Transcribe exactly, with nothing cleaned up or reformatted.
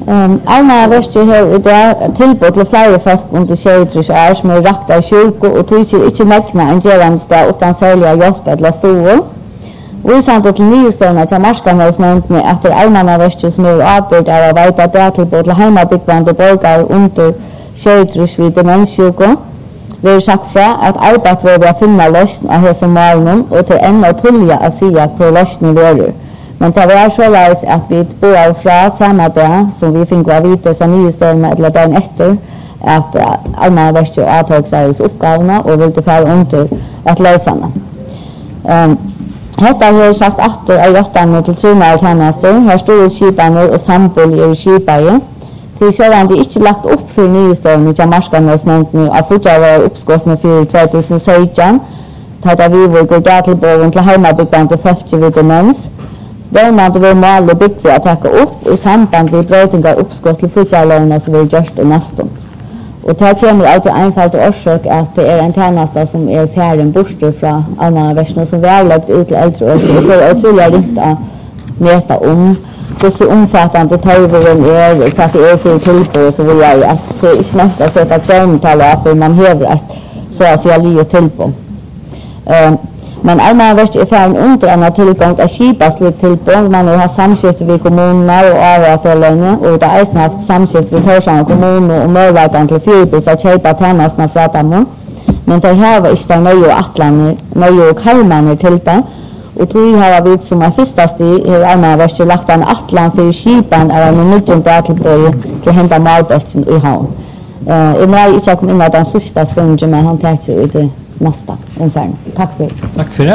Um, Alma Vestje har i dag tilbud til flere folk under tjuetre år som er rakt av sjuke og tykker ikke megna en gjørende utan særlig hjelp eller store. Vi sendte til nyhetsstående til Marskanhetsnevntene etter Alma Vestje som er avbyrd av å veite at det er tilbud til heimabyggvande borgere under tjuetre ved demenssjuke. Vi har sagt fra at arbeidet vil være finne løsning av hese morgenen og til enda tullige å si at hvor løsning verer. Men det var så løs at vi bor fra samme dag som vi fikk å vite som nyhetsstående eller dagen etter at Alma Vestje avtog seg i oppgavene og ville føre under at løse den. Um, Hetta har sagt atter av hjertene til trunare tjenester, her store skipene og samboliger i skipene. Til sjøvende ikke lagt opp for nyhetsstående til Marskanhetsnevntene av fortsatt oppskottene for tjuetusen seksten, tatt av vi vil gå der tilbake til heimabyggvande folk ved demens. Dermed vil måle byggve å takke opp i samband med brøytinger oppskott til fortsattlovene som vi gjørst i nesten. Og det kommer av til einfalt årsøk at det er en tjeneste som er ferdig borte fra Alma Vestje som vi har lagt ut til eldre år. Og det er utrolig rikt å møte om hvordan omfattende tøyveren er, hva det er for tilbud, så vil jeg at det er ikke nødt å sette kjønnetall opp, man hever et så å si livet tilbud. Um, men Alma Vestje er ferdig under en tilgang til skipet slik tilbud. Man har samskiftet ved kommunene og avhørfølgene, og det har også haft samskiftet ved Torshavn kommune og muligheten til fyrbis å kjøpe tjenestene fra dem. Men det her var ikke nøye og atlene, nøye og kalmene til det. Og tog har vi som er første sted i Alma Vestje lagt en atlan for skipen av en nødvendig tilbud til å hente malbølsen i havn. Uh, jeg må ikke komme inn av den siste spørsmålet, men han tar ikke ut det neste omfærden. Takk for det. Takk for det.